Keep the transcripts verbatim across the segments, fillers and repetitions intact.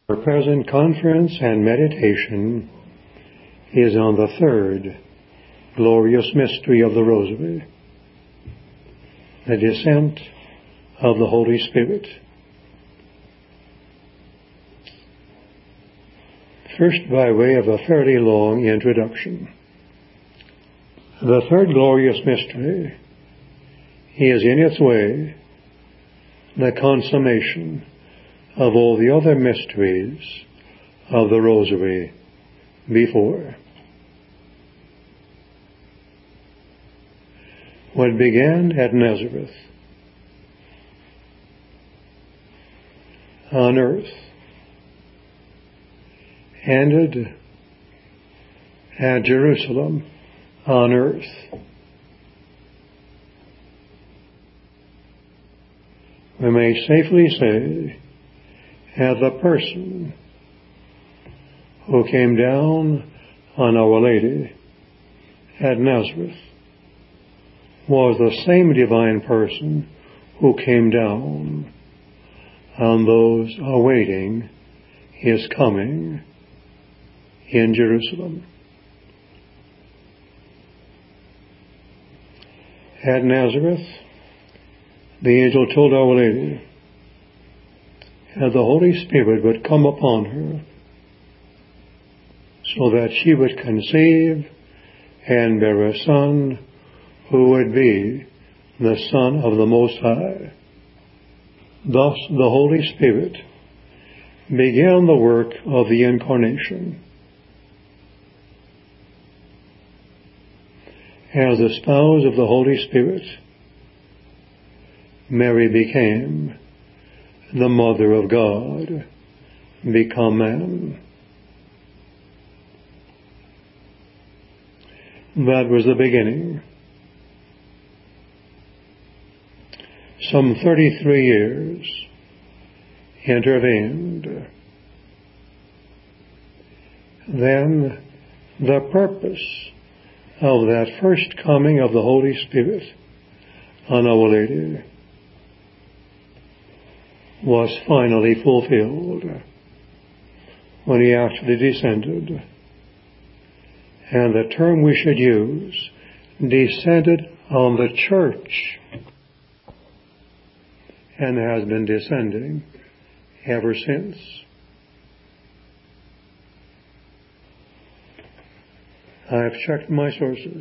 Our present conference and meditation is on the third glorious mystery of the Rosary, the descent of the Holy Spirit. First, by way of a fairly long introduction. The third glorious mystery is in its way the consummation of all the other mysteries of the Rosary before. What began at Nazareth, on earth, ended at Jerusalem, on earth. We may safely say, as the person who came down on Our Lady at Nazareth was the same divine person who came down on those awaiting His coming in Jerusalem. At Nazareth, the angel told Our Lady that the Holy Spirit would come upon her so that she would conceive and bear a son who would be the Son of the Most High. Thus the Holy Spirit began the work of the Incarnation. As the spouse of the Holy Spirit, Mary became the Mother of God, become man. That was the beginning. Some thirty-three years intervened. Then the purpose of that first coming of the Holy Spirit on Our Lady was finally fulfilled when He actually descended. And the term we should use, descended on the church, and has been descending ever since. I've checked my sources.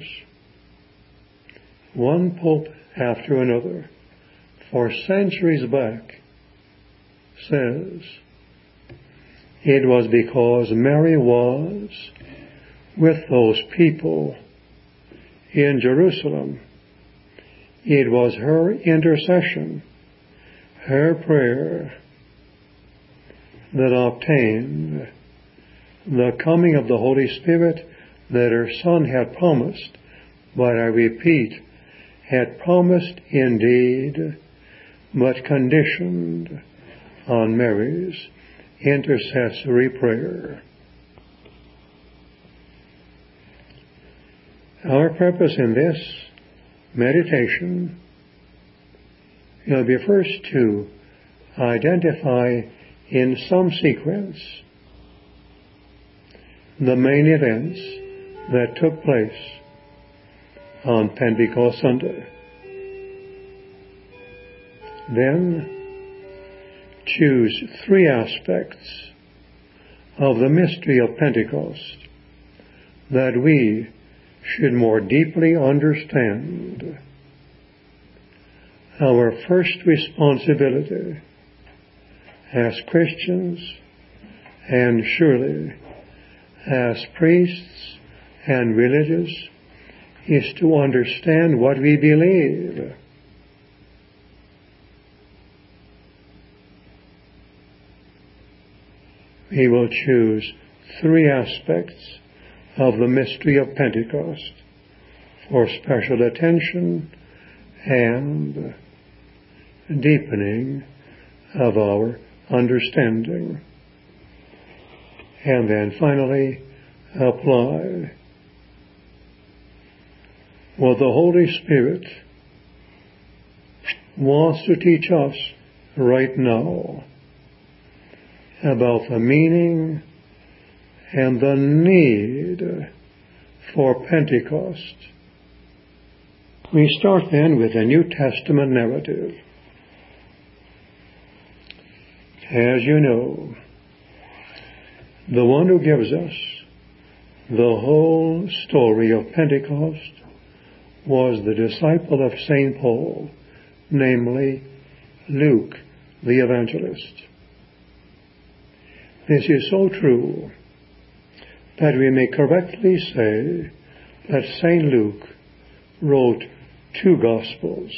One pope after another, for centuries back, says it was because Mary was with those people in Jerusalem. It was her intercession, her prayer, that obtained the coming of the Holy Spirit that her Son had promised, but I repeat, had promised indeed, but conditioned on Mary's intercessory prayer. Our purpose in this meditation will be first to identify in some sequence the main events that took place on Pentecost Sunday. Then choose three aspects of the mystery of Pentecost that we should more deeply understand. Our first responsibility as Christians, and surely as priests and religious, is to understand what we believe. We will choose three aspects of the mystery of Pentecost for special attention and deepening of our understanding. And then finally, apply what the Holy Spirit wants to teach us right now about the meaning and the need for Pentecost. We start then with the New Testament narrative. As you know, the one who gives us the whole story of Pentecost was the disciple of Saint Paul, namely Luke the evangelist. This is so true that we may correctly say that Saint Luke wrote two Gospels.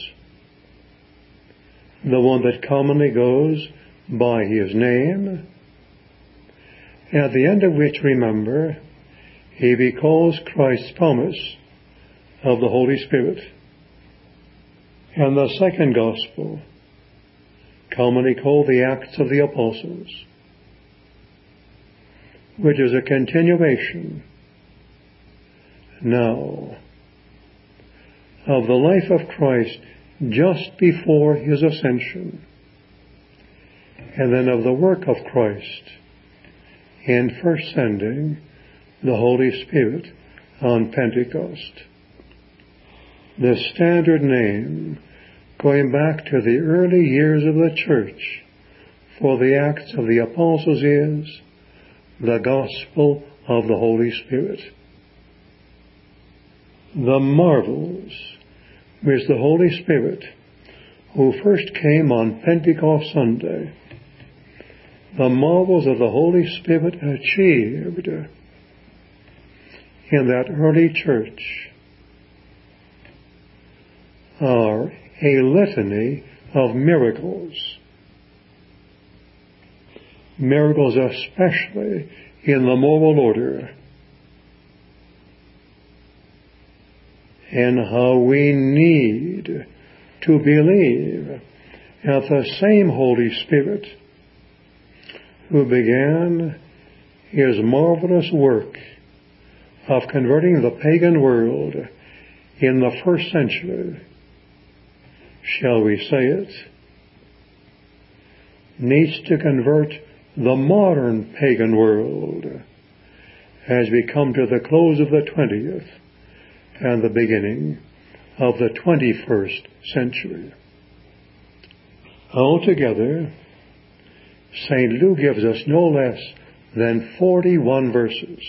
The one that commonly goes by his name, at the end of which, remember, he recalls Christ's promise of the Holy Spirit. And the second Gospel, commonly called the Acts of the Apostles, which is a continuation now of the life of Christ just before his ascension, and then of the work of Christ in first sending the Holy Spirit on Pentecost. The standard name, going back to the early years of the Church, for the Acts of the Apostles is the Gospel of the Holy Spirit. The marvels which the Holy Spirit, who first came on Pentecost Sunday, the marvels of the Holy Spirit achieved in that early church are a litany of miracles. Miracles especially in the moral order, and how we need to believe that the same Holy Spirit who began his marvelous work of converting the pagan world in the first century, shall we say it, needs to convert the modern pagan world as we come to the close of the twentieth and the beginning of the twenty-first century. Altogether, Saint Luke gives us no less than forty-one verses.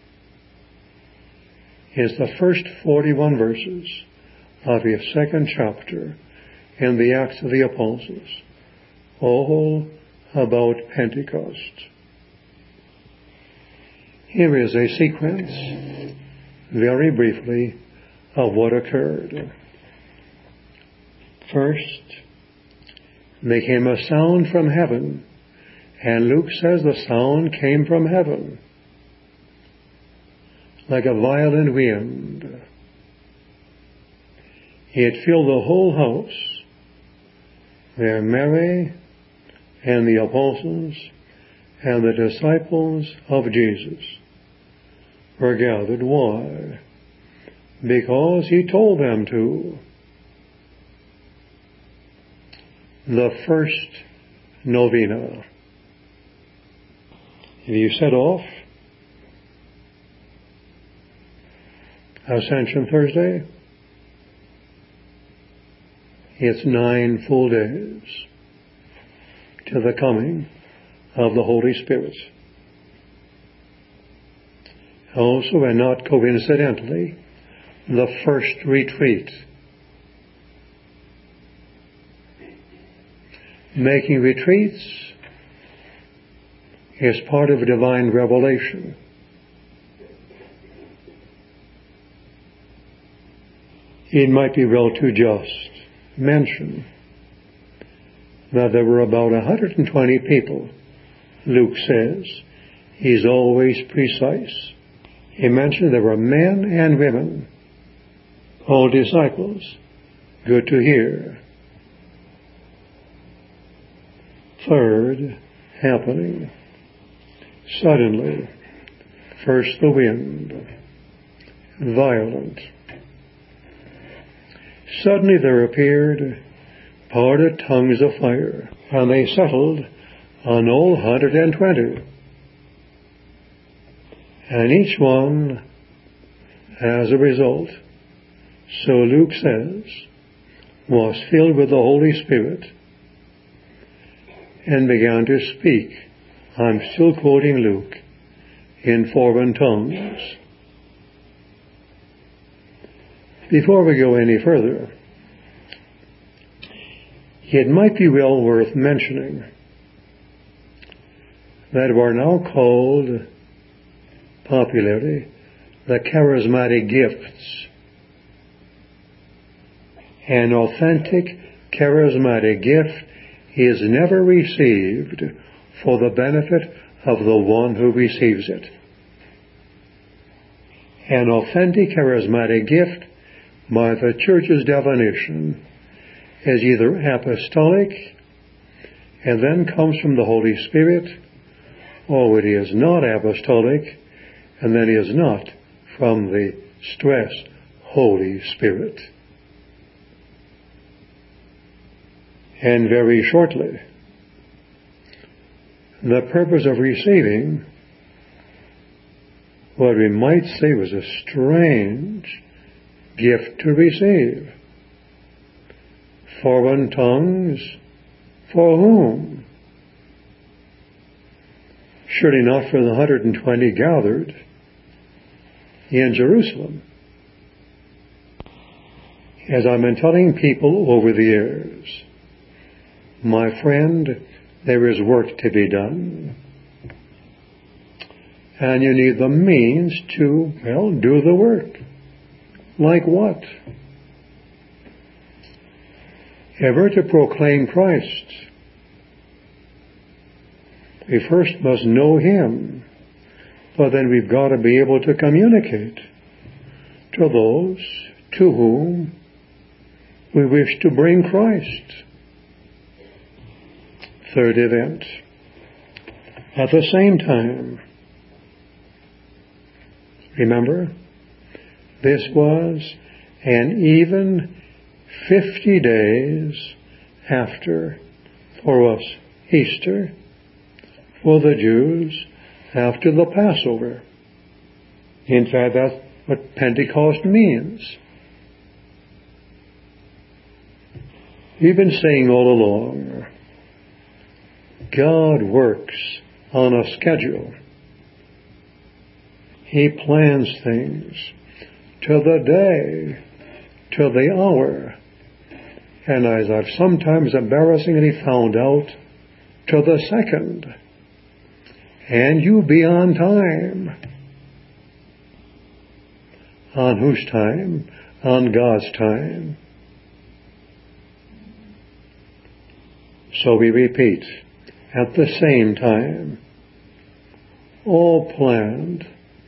It's the first forty-one verses of his second chapter in the Acts of the Apostles, all about Pentecost. Here is a sequence, very briefly, of what occurred. First, there came a sound from heaven, and Luke says the sound came from heaven, like a violent wind. It filled the whole house where Mary and the apostles and the disciples of Jesus were gathered. Why? Because he told them to. The first novena. You set off Ascension Thursday. It's nine full days to the coming of the Holy Spirit. Also, and not coincidentally, the first retreat. Making retreats is part of divine revelation. It might be well to just mention that there were about one hundred twenty people. Luke says he's always precise. He mentioned there were men and women, all disciples. Good to hear. Third happening. Suddenly, first the wind, violent. Suddenly there appeared parted tongues of fire, and they settled an whole one hundred twenty. And each one, as a result, so Luke says, was filled with the Holy Spirit and began to speak. I'm still quoting Luke, in foreign tongues. Before we go any further, it might be well worth mentioning that we're now called popularly the charismatic gifts. An authentic charismatic gift is never received for the benefit of the one who receives it. An authentic charismatic gift, by the Church's definition, is either apostolic and then comes from the Holy Spirit, or it is not apostolic and then is not from the stress Holy Spirit. And very shortly, the purpose of receiving what we might say was a strange gift to receive. Foreign tongues, for whom? Surely not for the one hundred twenty gathered in Jerusalem. As I've been telling people over the years, my friend, there is work to be done. And you need the means to, well, do the work. Like what? Ever to proclaim Christ, we first must know Him, but then we've got to be able to communicate to those to whom we wish to bring Christ. Third event. At the same time, remember, this was an even fifty days after, for us, Easter, for the Jews, after the Passover. In fact, that's what Pentecost means. We've been saying all along, God works on a schedule. He plans things to the day, to the hour, and as I've sometimes embarrassingly found out, to the second. And you be on time. On whose time? On God's time. So we repeat, at the same time, all planned.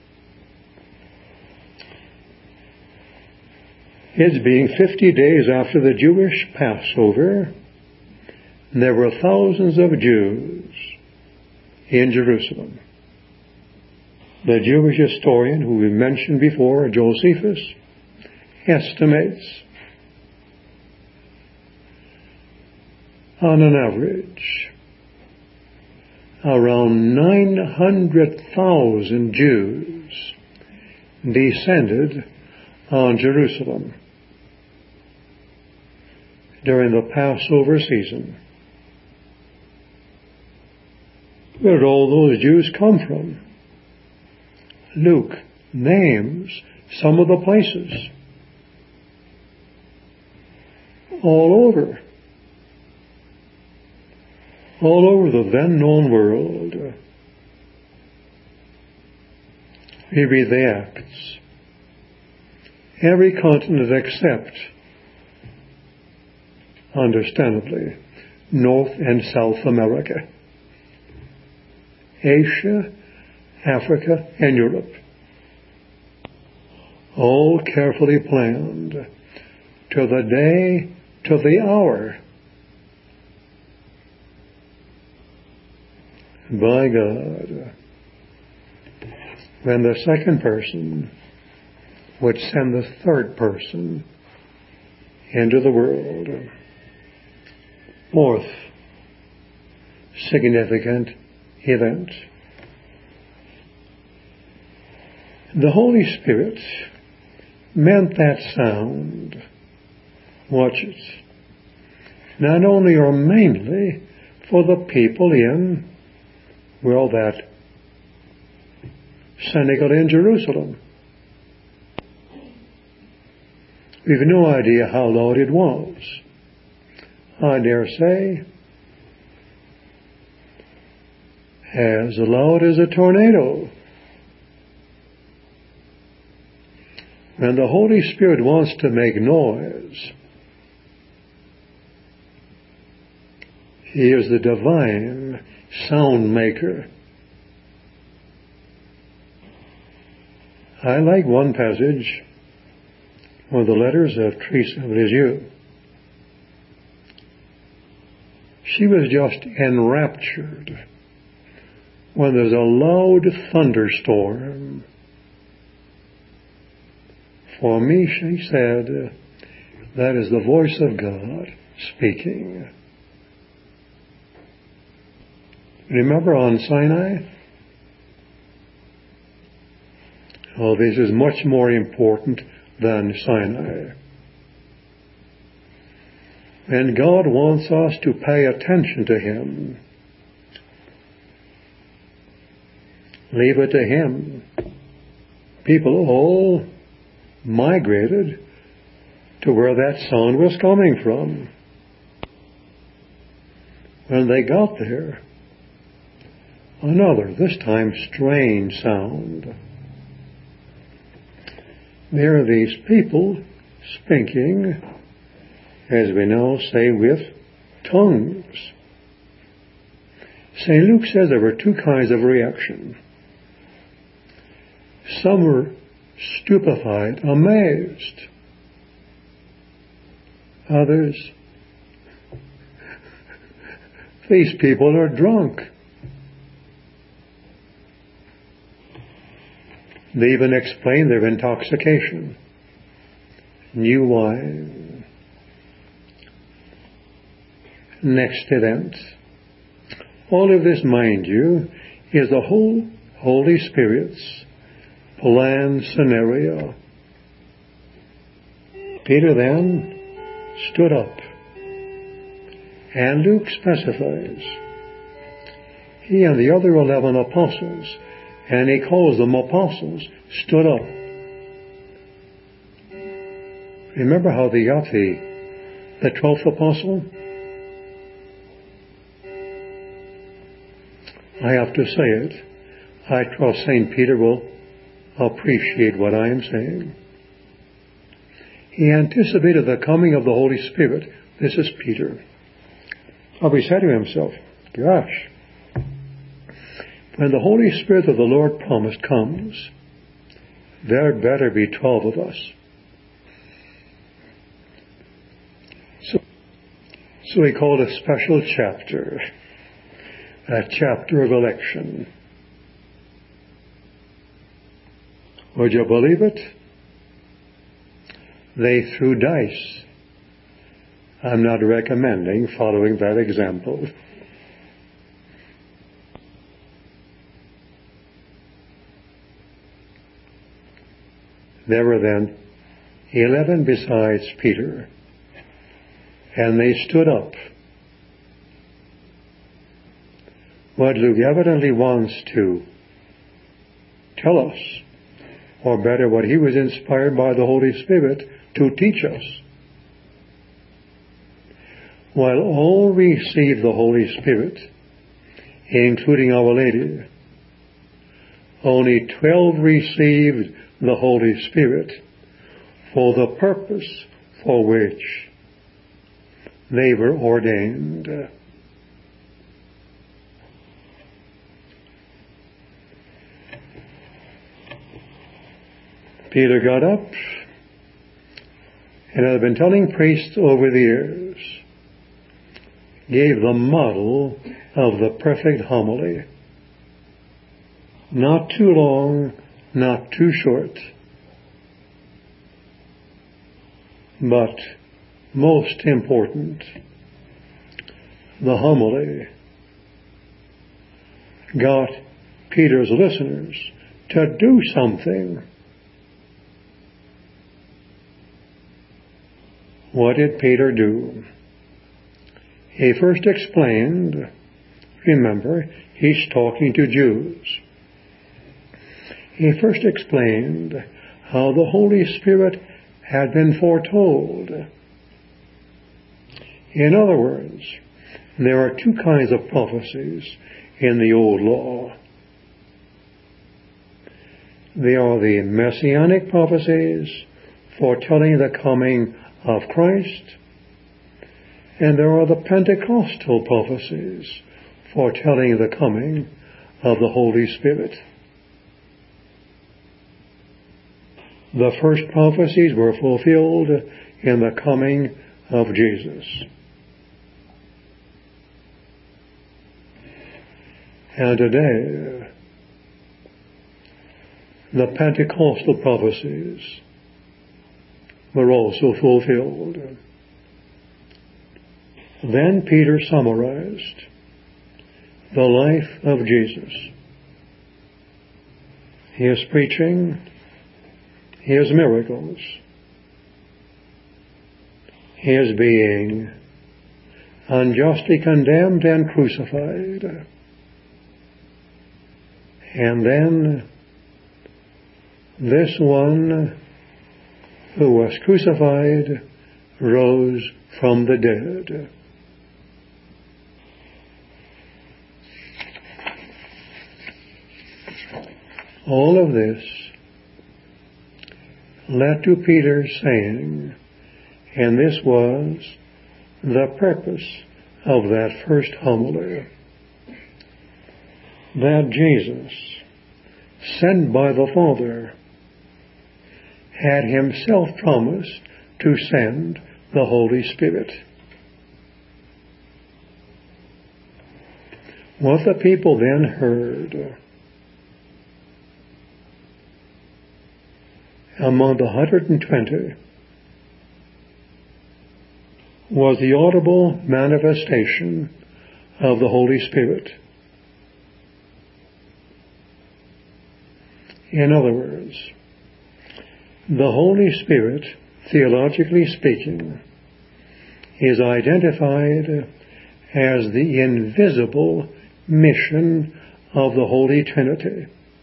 It's being fifty days after the Jewish Passover, there were thousands of Jews in Jerusalem. The Jewish historian, who we mentioned before, Josephus, estimates on an average around nine hundred thousand Jews descended on Jerusalem during the Passover season. Where did all those Jews come from? Luke names some of the places. All over. All over the then known world. We read the Acts. Every continent except, understandably, North and South America, Asia, Africa, and Europe. All carefully planned to the day, to the hour. By God, when the second person would send the third person into the world. Fourth, significant event. The Holy Spirit meant that sound, watch it, not only or mainly for the people in, well, that synagogue in Jerusalem. We've no idea how loud it was. I dare say as loud as a tornado. When the Holy Spirit wants to make noise, He is the divine sound maker. I like one passage of the letters of Teresa of Lisieux. She was just enraptured when there's a loud thunderstorm. For me, she said, that is the voice of God speaking. Remember on Sinai? Oh, this is much more important than Sinai. And God wants us to pay attention to Him. Leave it to Him. People all migrated to where that sound was coming from. When they got there, another, this time strange sound. There are these people speaking, as we now say, with tongues. Saint Luke says there were two kinds of reaction. Some were stupefied, amazed. Others, these people are drunk. They even explain their intoxication. New wine. Next event. All of this, mind you, is the whole Holy Spirit's plan scenario. Peter then stood up, and Luke specifies he and the other eleven apostles, and he calls them apostles, stood up. Remember how they got the, the twelfth apostle? I have to say it. I trust Saint Peter will appreciate what I am saying. He anticipated the coming of the Holy Spirit. This is Peter. Oh, he said to himself, gosh, when the Holy Spirit of the Lord promised comes, there better be twelve of us. So, so he called a special chapter, a chapter of election. Would you believe it? They threw dice. I'm not recommending following that example. There were then eleven besides Peter, and they stood up. What Luke evidently wants to tell us, or better, what he was inspired by the Holy Spirit to teach us. While all received the Holy Spirit, including Our Lady, only twelve received the Holy Spirit for the purpose for which they were ordained. Peter got up, and I've been telling priests over the years, gave the model of the perfect homily. Not too long, not too short, but most important, the homily got Peter's listeners to do something. What did Peter do? He first explained, remember, he's talking to Jews. He first explained how the Holy Spirit had been foretold. In other words, there are two kinds of prophecies in the Old Law. There are the Messianic prophecies foretelling the coming of Christ, and there are the Pentecostal prophecies foretelling the coming of the Holy Spirit. The first prophecies were fulfilled in the coming of Jesus. And today, the Pentecostal prophecies were also fulfilled. Then Peter summarized the life of Jesus, his preaching, his miracles, his being unjustly condemned and crucified, and then this one who was crucified rose from the dead. All of this led to Peter saying, and this was the purpose of that first homily, that Jesus, sent by the Father, had himself promised to send the Holy Spirit. What the people then heard among the one hundred twenty was the audible manifestation of the Holy Spirit. In other words, the Holy Spirit, theologically speaking, is identified as the invisible mission of the Holy Trinity.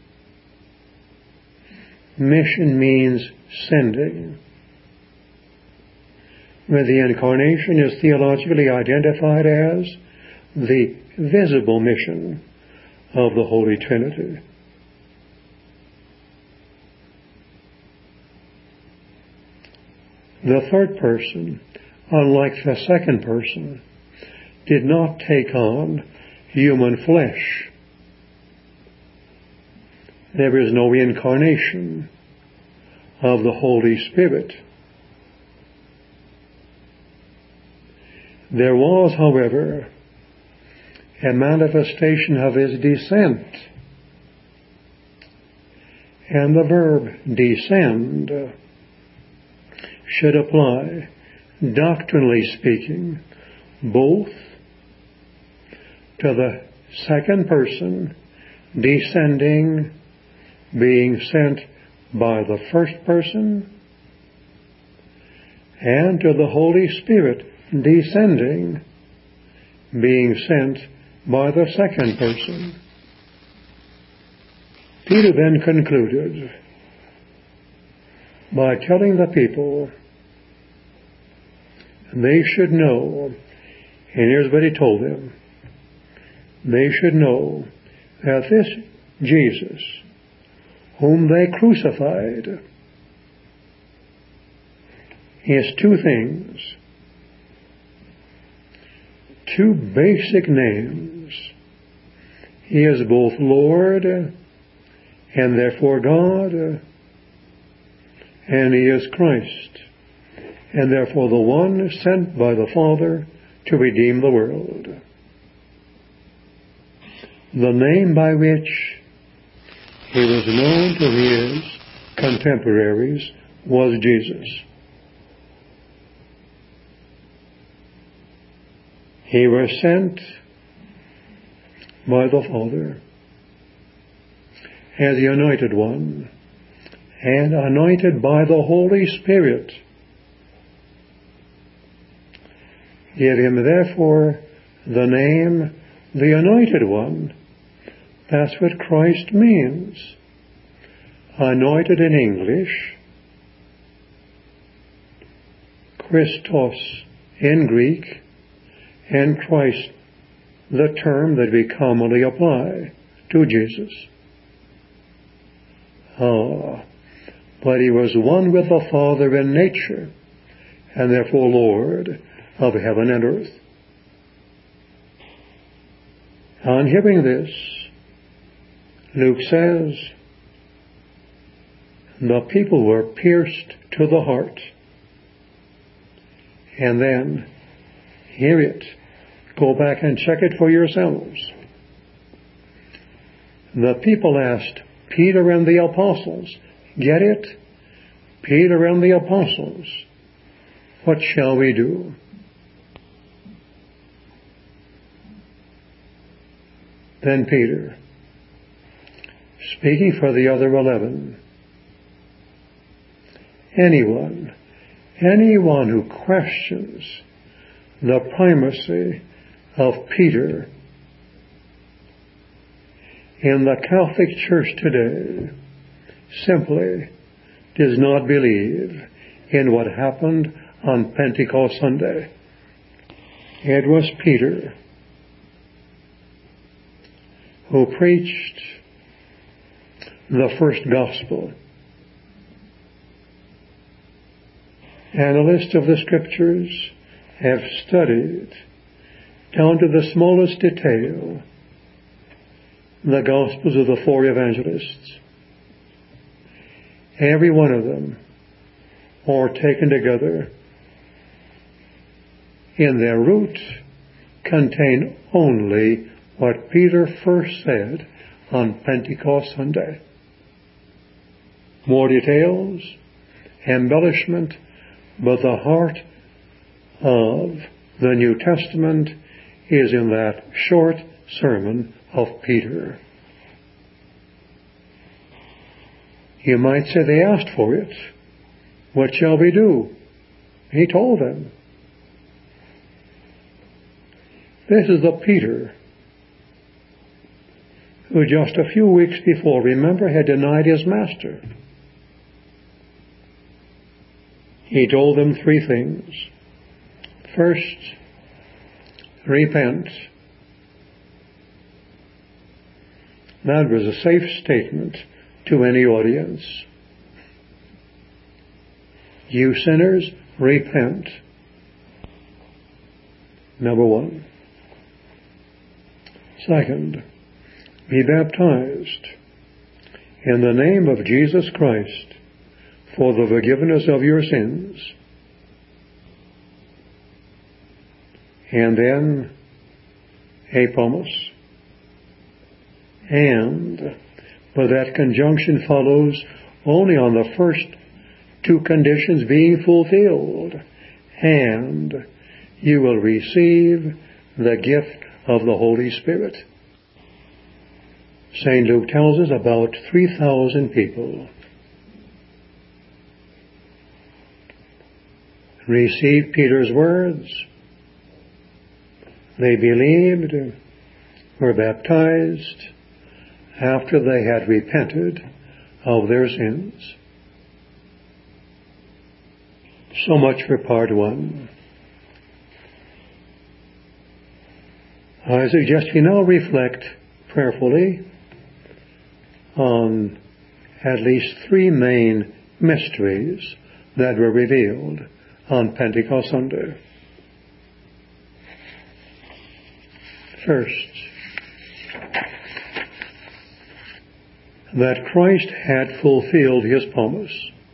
Mission means sending. Where the Incarnation is theologically identified as the visible mission of the Holy Trinity. The third person, unlike the second person, did not take on human flesh. There is no incarnation of the Holy Spirit. There was, however, a manifestation of his descent. And the verb descend should apply, doctrinally speaking, both to the second person descending, being sent by the first person, and to the Holy Spirit descending, being sent by the second person. Peter then concluded by telling the people they should know, and here's what he told them, they should know that this Jesus, whom they crucified, is two things, two basic names. He is both Lord and therefore God, and he is Christ, and therefore the one sent by the Father to redeem the world. The name by which he was known to his contemporaries was Jesus. He was sent by the Father as the Anointed One, and anointed by the Holy Spirit. Give him therefore the name, the Anointed One. That's what Christ means. Anointed in English, Christos in Greek, and Christ, the term that we commonly apply to Jesus. Ah, but he was one with the Father in nature, and therefore Lord of heaven and earth. On hearing this, Luke says, the people were pierced to the heart. And then, hear it. Go back and check it for yourselves. The people asked Peter and the apostles, get it? Peter and the apostles, what shall we do? Then Peter, speaking for the other eleven, anyone, anyone who questions the primacy of Peter in the Catholic Church today simply does not believe in what happened on Pentecost Sunday. It was Peter who preached the first gospel. Analysts of the Scriptures have studied down to the smallest detail the Gospels of the four evangelists. Every one of them, or taken together, in their root contain only what Peter first said on Pentecost Sunday. More details, embellishment, but the heart of the New Testament is in that short sermon of Peter. You might say they asked for it. What shall we do? He told them. This is the Peter who just a few weeks before, remember, had denied his master. He told them three things. First, repent. That was a safe statement to any audience. You sinners, repent. Number one. Second, be baptized in the name of Jesus Christ for the forgiveness of your sins. And then a promise. And, but that conjunction follows only on the first two conditions being fulfilled. And you will receive the gift of the Holy Spirit. Saint Luke tells us about three thousand people received Peter's words. They believed, were baptized after they had repented of their sins. So much for part one. I suggest we now reflect prayerfully on at least three main mysteries that were revealed on Pentecost Sunday. First, that Christ had fulfilled his promise.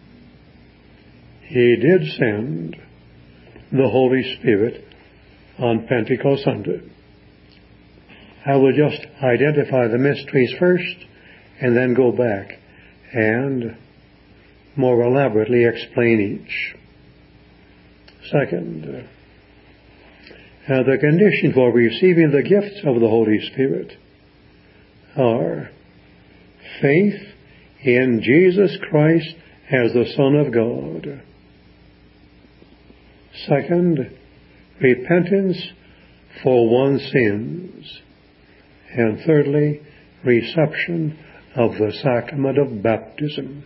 He did send the Holy Spirit on Pentecost Sunday. I will just identify the mysteries first and then go back and more elaborately explain each. Second, uh, the condition for receiving the gifts of the Holy Spirit are faith in Jesus Christ as the Son of God. Second, repentance for one's sins. And thirdly, reception of the sacrament of baptism.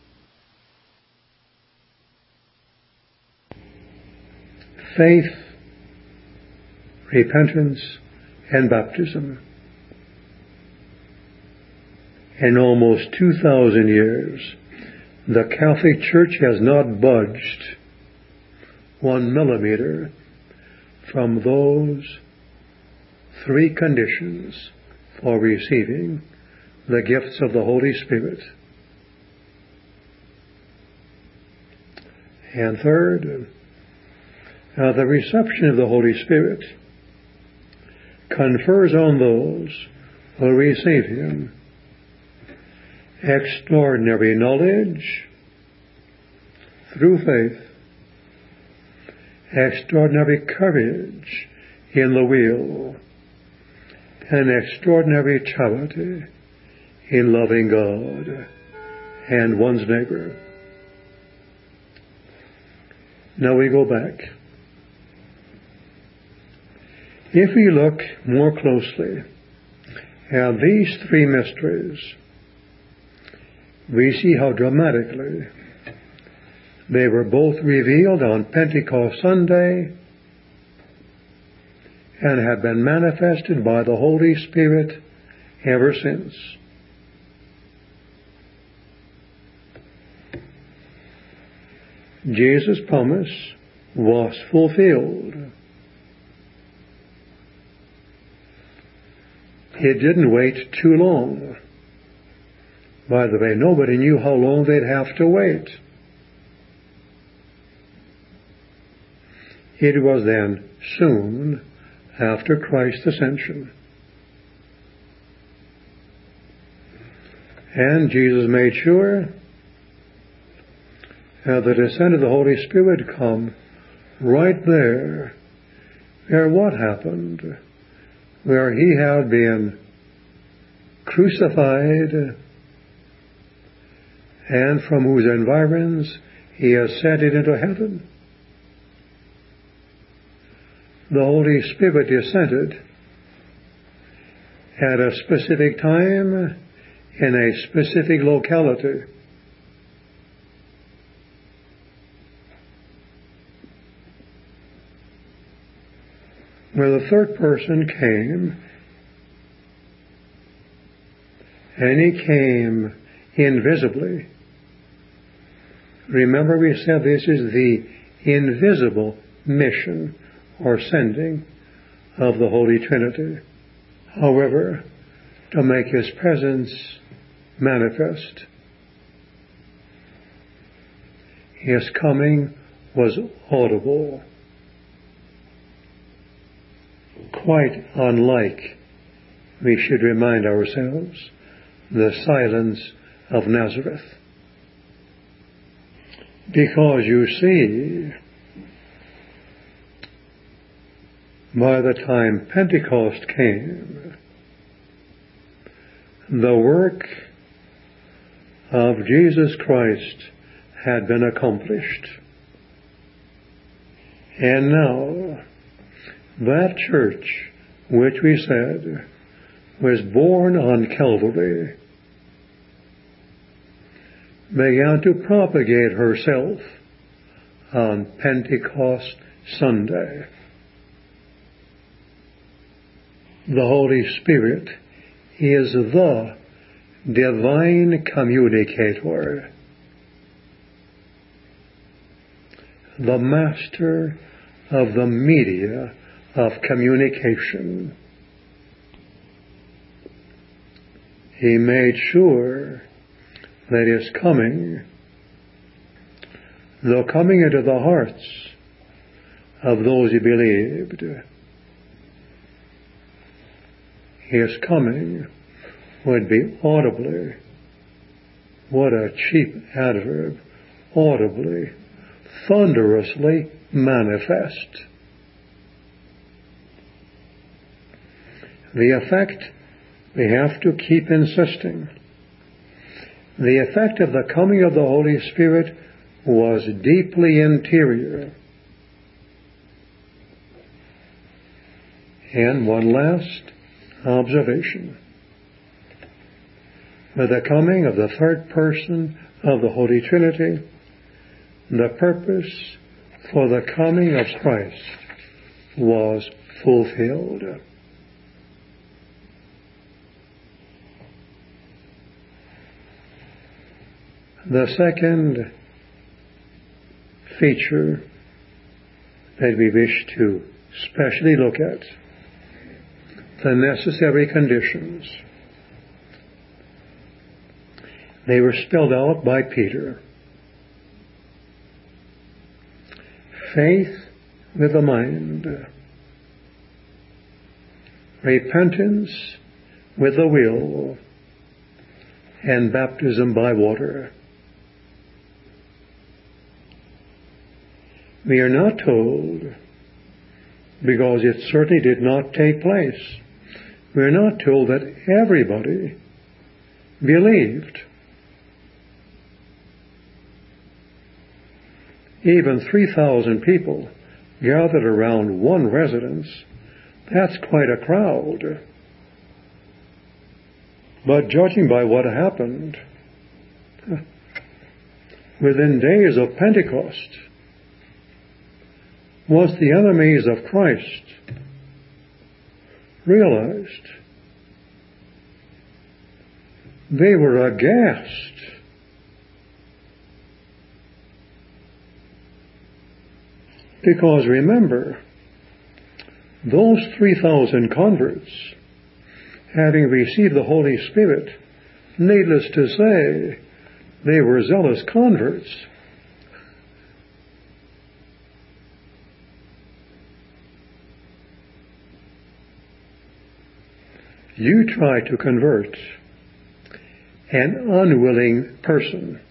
Faith, repentance, and baptism. In almost two thousand years, the Catholic Church has not budged one millimeter from those three conditions for receiving the gifts of the Holy Spirit. And third, uh, the reception of the Holy Spirit confers on those who receive Him extraordinary knowledge through faith, extraordinary courage in the will, and extraordinary charity in loving God and one's neighbor. Now we go back. If we look more closely at these three mysteries, we see how dramatically they were both revealed on Pentecost Sunday and have been manifested by the Holy Spirit ever since. Jesus' promise was fulfilled. It didn't wait too long. By the way, nobody knew how long they'd have to wait. It was then soon after Christ's ascension. And Jesus made sure uh, the descent of the Holy Spirit would come right there, where what happened? Where He had been crucified and from whose environs He ascended into heaven. The Holy Spirit descended at a specific time in a specific locality. Where the third person came, and He came invisibly. Remember, we said this is the invisible mission or sending of the Holy Trinity. However, to make His presence manifest, His coming was audible, quite unlike, we should remind ourselves, the silence of Nazareth. Because you see, by the time Pentecost came, the work of Jesus Christ had been accomplished. And now, that church, which we said was born on Calvary, began to propagate herself on Pentecost Sunday. The Holy Spirit is the divine communicator, the master of the media of communication. He made sure that His coming, though coming into the hearts of those who believed, His coming would be audibly, what a cheap adverb, audibly, thunderously manifest. The effect we have to keep insisting the effect of the coming of the Holy Spirit was deeply interior. And one last observation. With the coming of the third person of the Holy Trinity, the purpose for the coming of Christ was fulfilled. The second feature that we wish to specially look at, the necessary conditions. They were spelled out by Peter. Faith with the mind, repentance with the will, and baptism by water. We are not told, because it certainly did not take place, we are not told that everybody believed. Even three thousand people gathered around one residence, that's quite a crowd. But judging by what happened, within days of Pentecost, once the enemies of Christ realized, they were aghast. Because remember, those three thousand converts, having received the Holy Spirit, needless to say, they were zealous converts. You try to convert an unwilling person,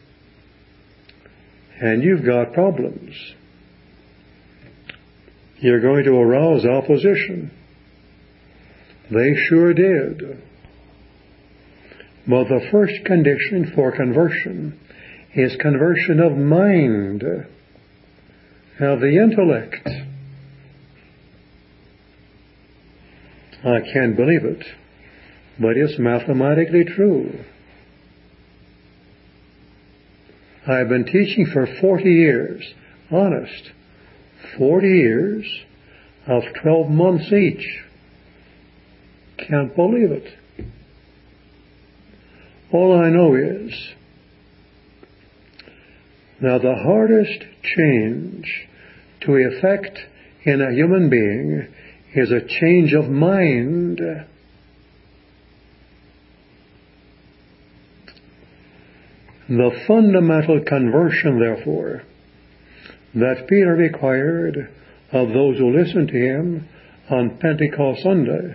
and you've got problems. You're going to arouse opposition. They sure did. But the first condition for conversion is conversion of mind, of the intellect. I can't believe it, but it's mathematically true. I've been teaching for forty years, honest. Forty years of twelve months each. Can't believe it. All I know is, now the hardest change to effect in a human being is a change of mind. The fundamental conversion, therefore, that Peter required of those who listened to him on Pentecost Sunday,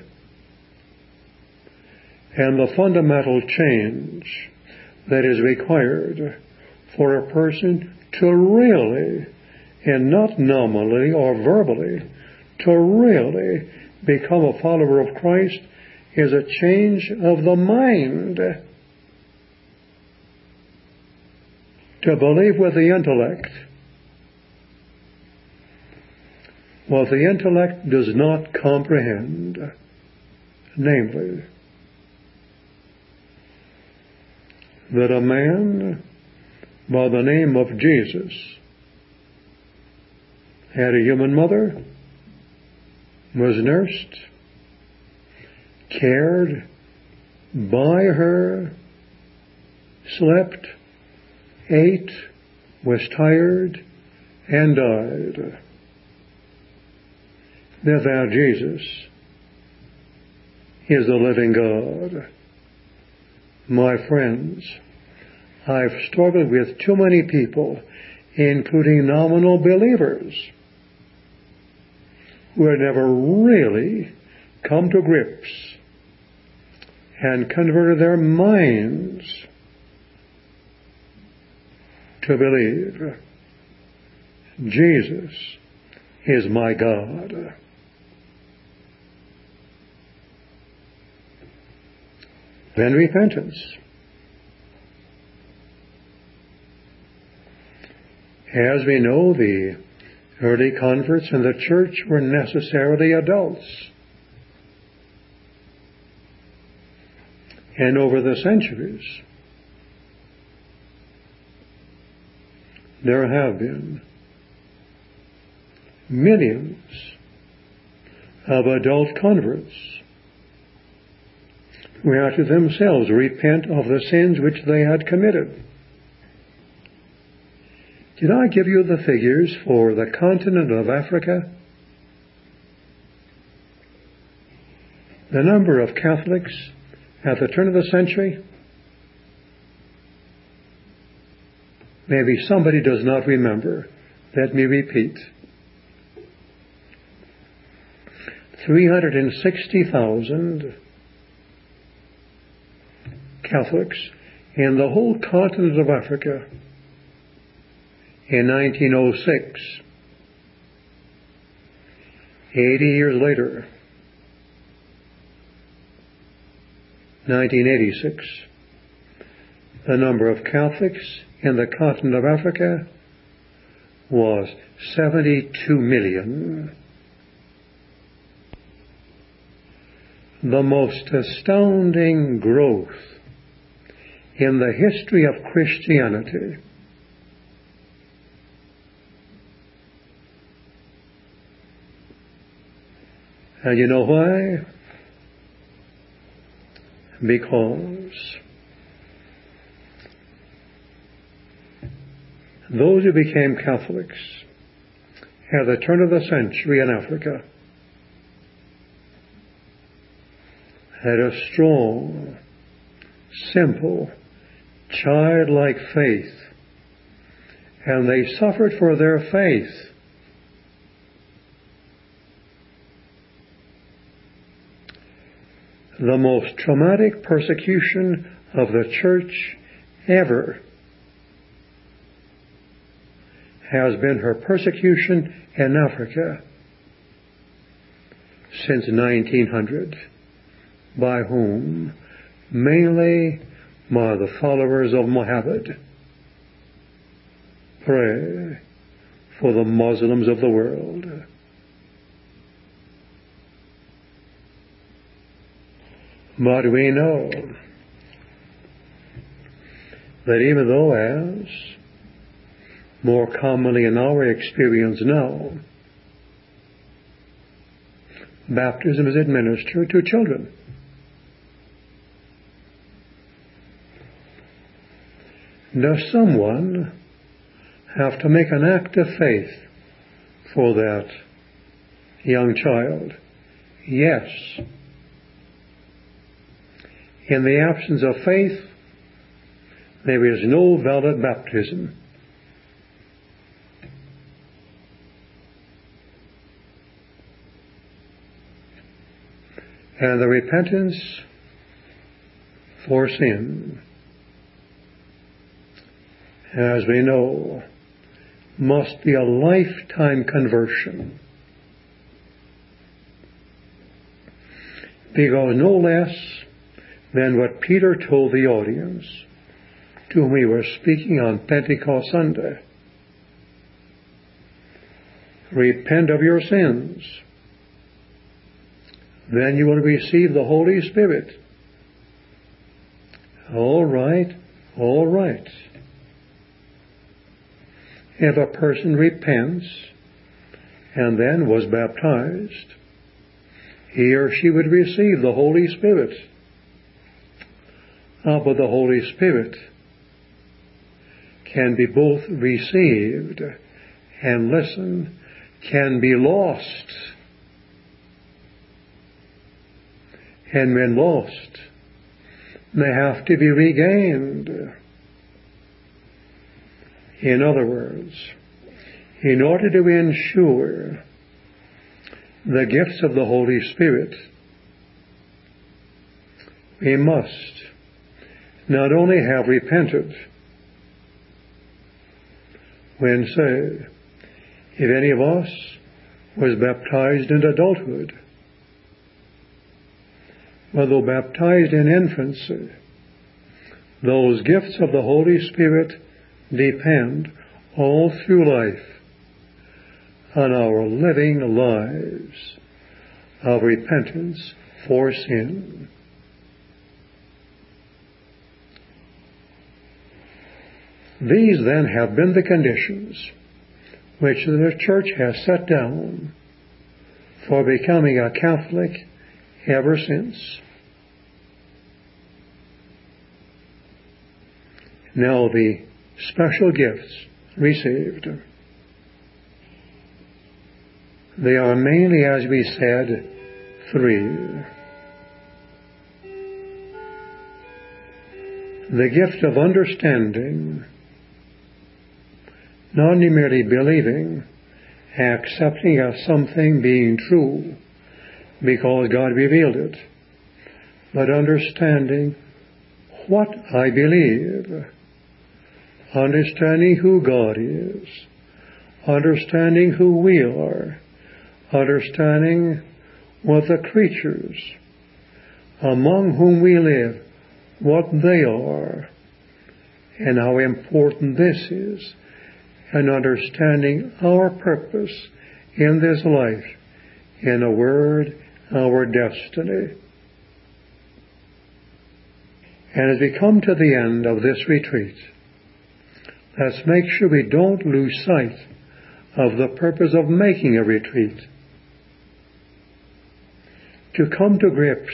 and the fundamental change that is required for a person to really, and not nominally or verbally, to really become a follower of Christ is a change of the mind. To believe with the intellect what the intellect does not comprehend, namely, that a man by the name of Jesus had a human mother, was nursed, cared by her, slept, ate, was tired, and died. That thou, Jesus, is the living God. My friends, I've struggled with too many people, including nominal believers, who have never really come to grips and converted their minds to believe Jesus is my God. Then repentance. As we know, the early converts in the church were necessarily adults. And over the centuries, there have been millions of adult converts who had to themselves repent of the sins which they had committed. Did I give you the figures for the continent of Africa? The number of Catholics at the turn of the century? Maybe somebody does not remember. Let me repeat. three hundred sixty thousand Catholics in the whole continent of Africa in nineteen oh six. Eighty years later, nineteen eighty-six, the number of Catholics in the continent of Africa was seventy-two million. The most astounding growth in the history of Christianity. And you know why? Because those who became Catholics at the turn of the century in Africa had a strong, simple, childlike faith, and they suffered for their faith. The most traumatic persecution of the church ever has been her persecution in Africa since nineteen hundred. By whom? Mainly by the followers of Muhammad. Pray for the Muslims of the world. But we know that even though, as more commonly in our experience now, baptism is administered to children, does someone have to make an act of faith for that young child? Yes. In the absence of faith, there is no valid baptism. And the repentance for sin, as we know, must be a lifetime conversion. Because no less than what Peter told the audience to whom he was speaking on Pentecost Sunday, repent of your sins, then you will receive the Holy Spirit. All right, all right. If a person repents and then was baptized, he or she would receive the Holy Spirit. Ah, but the Holy Spirit can be both received and, listen, can be lost. And when lost, they have to be regained. In other words, in order to ensure the gifts of the Holy Spirit, we must not only have repented when, say, if any of us was baptized in adulthood, but though baptized in infancy, those gifts of the Holy Spirit depend all through life on our living lives of repentance for sin. These then have been the conditions which the Church has set down for becoming a Catholic ever since. Now the special gifts received. They are mainly, as we said, three. The gift of understanding, not merely believing, accepting of something being true because God revealed it, but understanding what I believe, understanding who God is, understanding who we are, understanding what the creatures among whom we live, what they are, and how important this is, and understanding our purpose in this life, in a word, our destiny. And as we come to the end of this retreat, let's make sure we don't lose sight of the purpose of making a retreat. To come to grips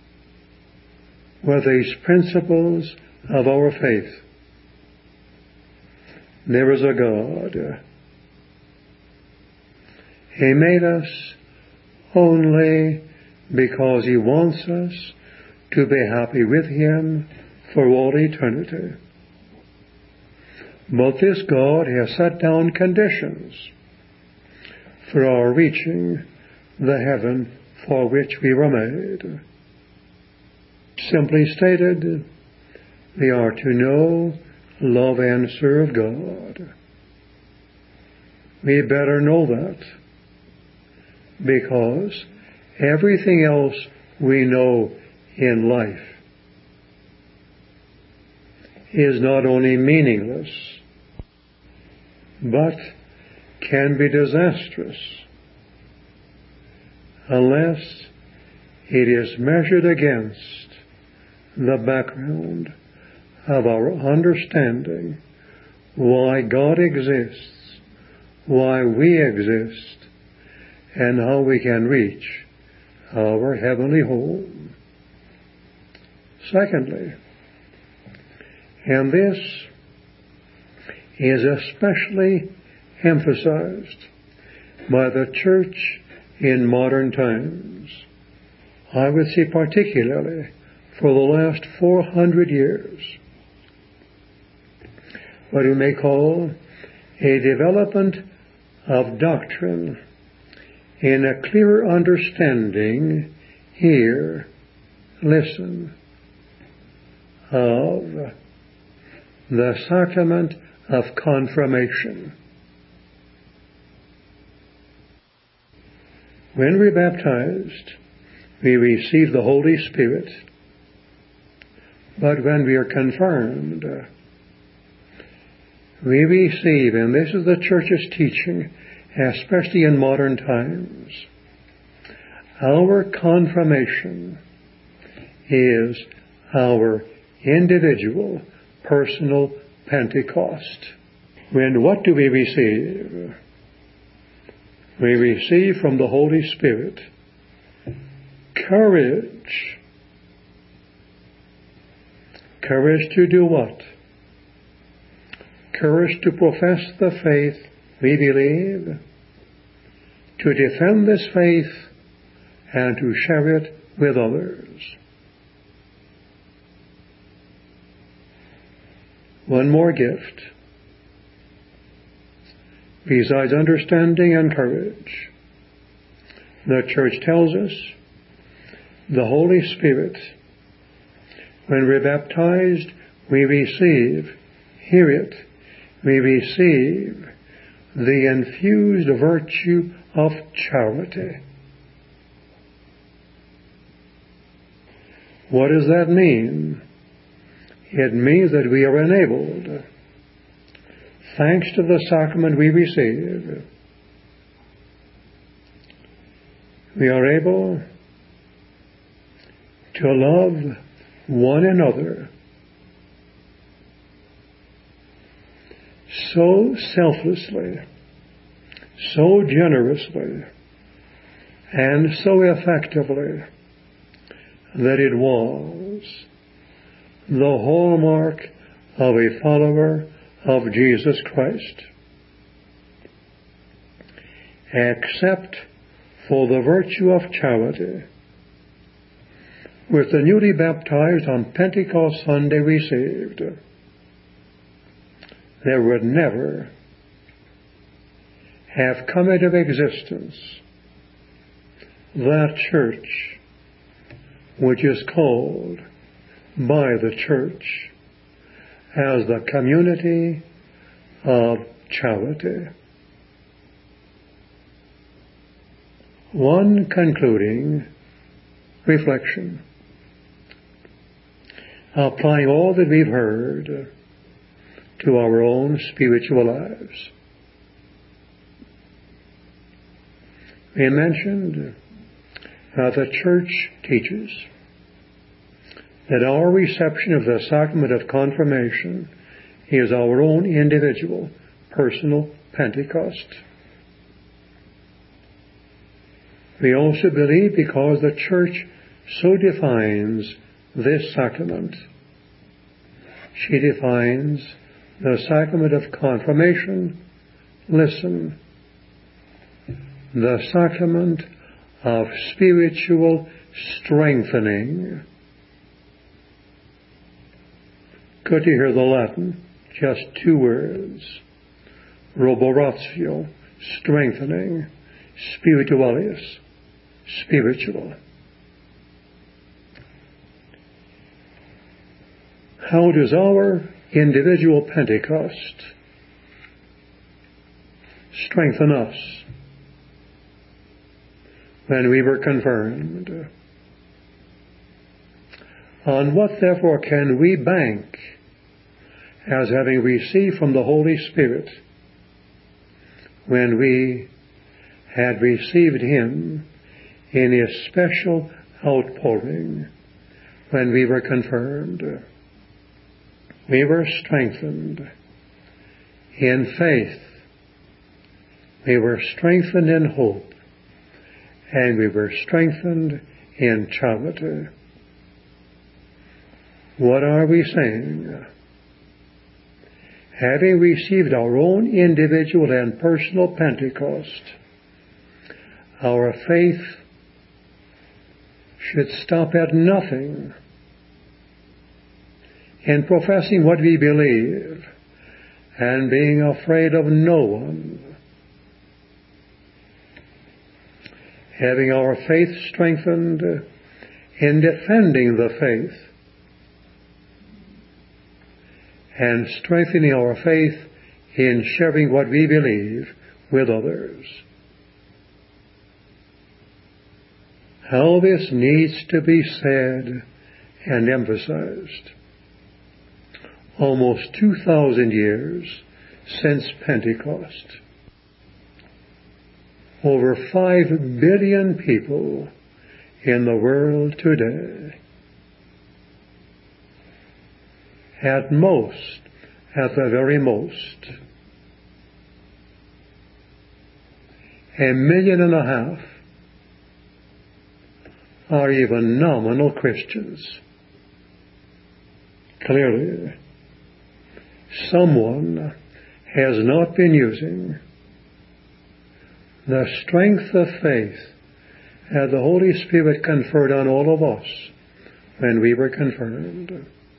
with these principles of our faith. There is a God. He made us only because He wants us to be happy with Him for all eternity. But this God has set down conditions for our reaching the heaven for which we were made. Simply stated, we are to know, love, and serve God. We better know that, because everything else we know in life is not only meaningless, but can be disastrous unless it is measured against the background of our understanding why God exists, why we exist, and how we can reach our heavenly home. Secondly, and this is especially emphasized by the Church in modern times, I would say particularly for the last four hundred years, what we may call a development of doctrine in a clearer understanding, here, listen, of the sacrament of confirmation. When we're baptized, we receive the Holy Spirit. But when we are confirmed, we receive, and this is the Church's teaching, especially in modern times, our confirmation is our individual, personal Pentecost. When what do we receive? We receive from the Holy Spirit courage. Courage to do what? Courage to profess the faith we believe, to defend this faith, and to share it with others. One more gift. Besides understanding and courage, the Church tells us the Holy Spirit, when we're baptized, we receive, hear it, we receive the infused virtue of charity. What does that mean? It means that we are enabled thanks to the sacrament we receive, we are able to love one another so selflessly, so generously, and so effectively that it was the hallmark of a follower of Jesus Christ. Except for the virtue of charity, which the newly baptized on Pentecost Sunday received, there would never have come into existence that church which is called by the church as the community of charity. One concluding reflection, applying all that we've heard to our own spiritual lives. We mentioned that the church teaches that our reception of the sacrament of confirmation is our own individual, personal Pentecost. We also believe, because the church so defines this sacrament, she defines the sacrament of confirmation, listen, the sacrament of spiritual strengthening. Good to hear the Latin, just two words. Roboratio, strengthening, spiritualis, spiritual. How does our individual Pentecost strengthen us when we were confirmed? On what, therefore, can we bank as having received from the Holy Spirit when we had received Him in His special outpouring when we were confirmed? We were strengthened in faith. We were strengthened in hope. And we were strengthened in charity. What are we saying? Having received our own individual and personal Pentecost, our faith should stop at nothing in professing what we believe and being afraid of no one. Having our faith strengthened in defending the faith and strengthening our faith in sharing what we believe with others. How this needs to be said and emphasized. Almost two thousand years since Pentecost. Over five billion people in the world today. At most, at the very most, a million and a half are even nominal Christians. Clearly, someone has not been using the strength of faith that the Holy Spirit conferred on all of us when we were confirmed.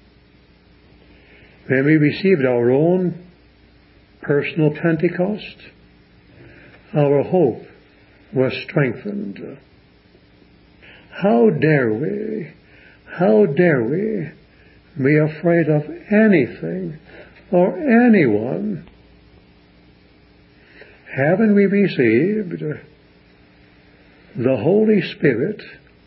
When we received our own personal Pentecost, our hope was strengthened. How dare we, how dare we be afraid of anything or anyone? Haven't we received the Holy Spirit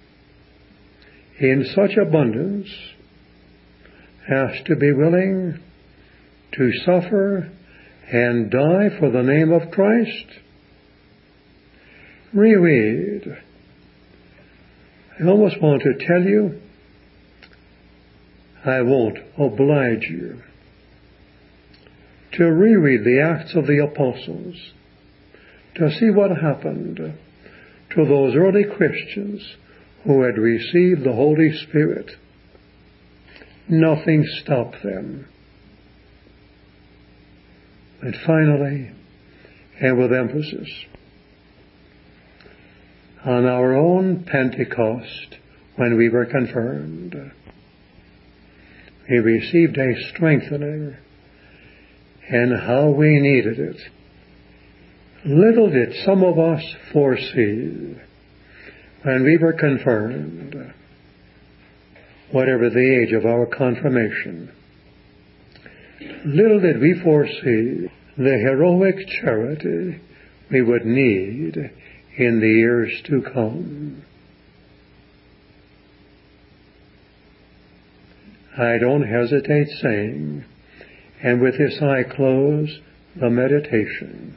in such abundance as to be willing to suffer and die for the name of Christ? Reread. I almost want to tell you, I won't oblige you to reread the Acts of the Apostles to see what happened to those early Christians who had received the Holy Spirit. Nothing stopped them. And finally, and with emphasis, on our own Pentecost, when we were confirmed, we received a strengthening, and how we needed it. Little did some of us foresee, when we were confirmed, whatever the age of our confirmation, little did we foresee the heroic charity we would need in the years to come. I don't hesitate saying, and with this I close the meditation,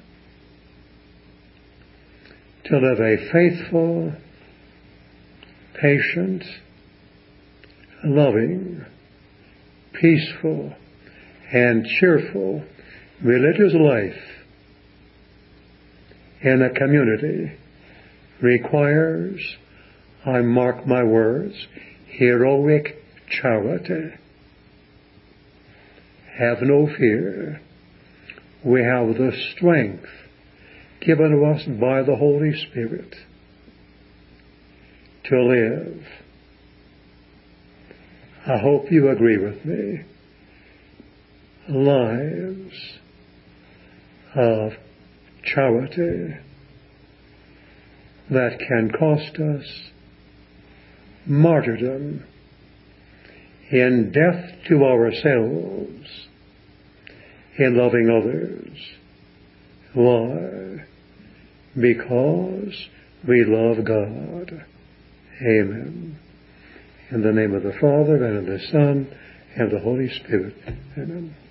to live a faithful, patient, loving, peaceful, and cheerful religious life in a community requires, I mark my words, heroic charity. Have no fear. We have the strength given to us by the Holy Spirit to live. I hope you agree with me. Lives of charity that can cost us martyrdom in death to ourselves, in loving others. Why? Because we love God. Amen. In the name of the Father, and of the Son, and of the Holy Spirit. Amen.